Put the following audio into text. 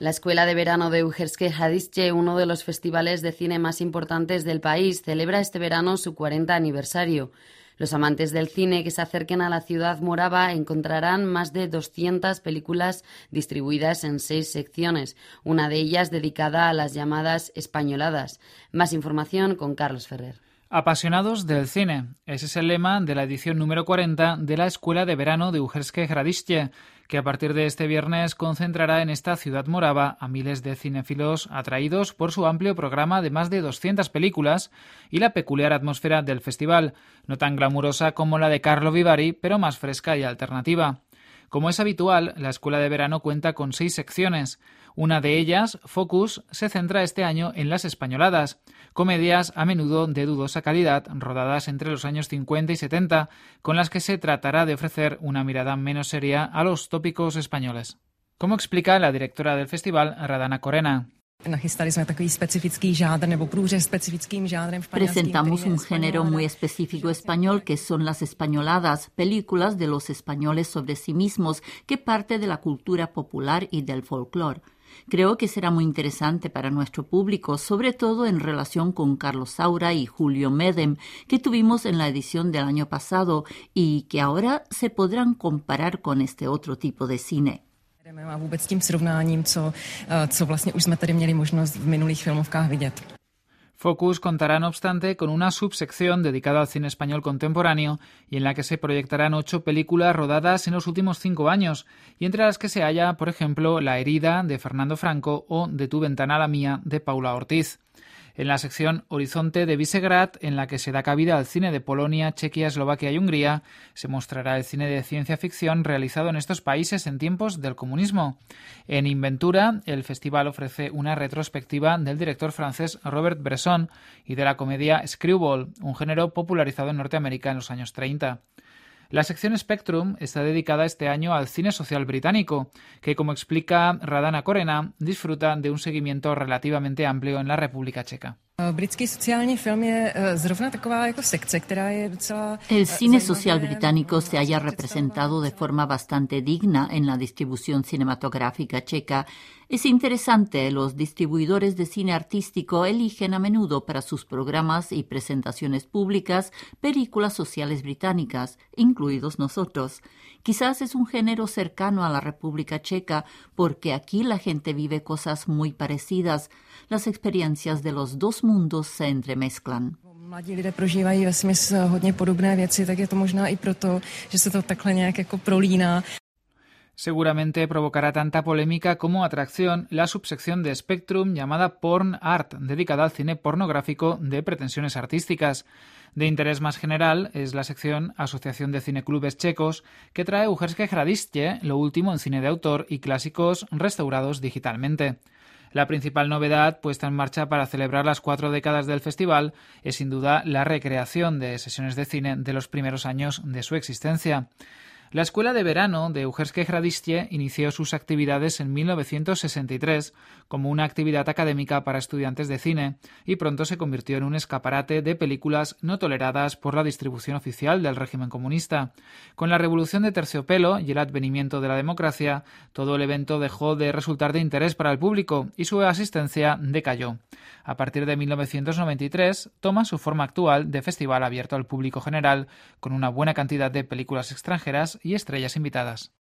La Escuela de Verano de Ujersky Hradiště, uno de los festivales de cine más importantes del país, celebra este verano su 40 aniversario. Los amantes del cine que se acerquen a la ciudad morava encontrarán más de 200 películas distribuidas en 6 secciones, una de ellas dedicada a las llamadas españoladas. Más información con Carlos Ferrer. Apasionados del cine. Ese es el lema de la edición número 40 de la Escuela de Verano de Ujersky Hradiště, que a partir de este viernes concentrará en esta ciudad morava a miles de cinéfilos atraídos por su amplio programa de más de 200 películas y la peculiar atmósfera del festival, no tan glamurosa como la de Carlo Vivari, pero más fresca y alternativa. Como es habitual, la Escuela de Verano cuenta con 6 secciones. Una de ellas, Focus, se centra este año en las españoladas, comedias a menudo de dudosa calidad, rodadas entre los años 50 y 70, con las que se tratará de ofrecer una mirada menos seria a los tópicos españoles. Como explica la directora del festival, Radana Korena. Presentamos un género muy específico español que son las españoladas, películas de los españoles sobre sí mismos que parte de la cultura popular y del folclore. Creo que será muy interesante para nuestro público, sobre todo en relación con Carlos Saura y Julio Medem, que tuvimos en la edición del año pasado y que ahora se podrán comparar con este otro tipo de cine. A vůbec tím srovnáním, co vlastně už jsme tady měli možnost v minulých filmovkách vidět. Focus contará, no obstante, con una subsección dedicada al cine español contemporáneo y en la que se proyectarán 8 películas rodadas en los últimos 5 años, y entre las que se halla, por ejemplo, La herida, de Fernando Franco, o De tu ventana a la mía, de Paula Ortiz. En la sección Horizonte de Visegrad, en la que se da cabida al cine de Polonia, Chequia, Eslovaquia y Hungría, se mostrará el cine de ciencia ficción realizado en estos países en tiempos del comunismo. En Inventura, el festival ofrece una retrospectiva del director francés Robert Bresson y de la comedia Screwball, un género popularizado en Norteamérica en los años 30. La sección Spectrum está dedicada este año al cine social británico, que, como explica Radana Korena, disfruta de un seguimiento relativamente amplio en la República Checa. El cine social británico se halla representado de forma bastante digna en la distribución cinematográfica checa. Es interesante, los distribuidores de cine artístico eligen a menudo para sus programas y presentaciones públicas películas sociales británicas, incluidos nosotros. Quizás es un género cercano a la República Checa porque aquí la gente vive cosas muy parecidas. Las experiencias de los dos mundos se entremezclan. Mladí lidé prožívají vesměs hodně podobné věci, tak je to možná i proto, že se to takhle nějak jako prolíná. Seguramente provocará tanta polémica como atracción la subsección de Spectrum llamada Porn Art, dedicada al cine pornográfico de pretensiones artísticas. De interés más general es la sección Asociación de Cineclubes Checos, que trae Ujersky Hradiště, lo último en cine de autor y clásicos restaurados digitalmente. La principal novedad puesta en marcha para celebrar las 4 décadas del festival es sin duda la recreación de sesiones de cine de los primeros años de su existencia. La Escuela de Verano de Ujersky Hradiště inició sus actividades en 1963 como una actividad académica para estudiantes de cine y pronto se convirtió en un escaparate de películas no toleradas por la distribución oficial del régimen comunista. Con la revolución de terciopelo y el advenimiento de la democracia, todo el evento dejó de resultar de interés para el público y su asistencia decayó. A partir de 1993 toma su forma actual de festival abierto al público general con una buena cantidad de películas extranjeras y estrellas invitadas.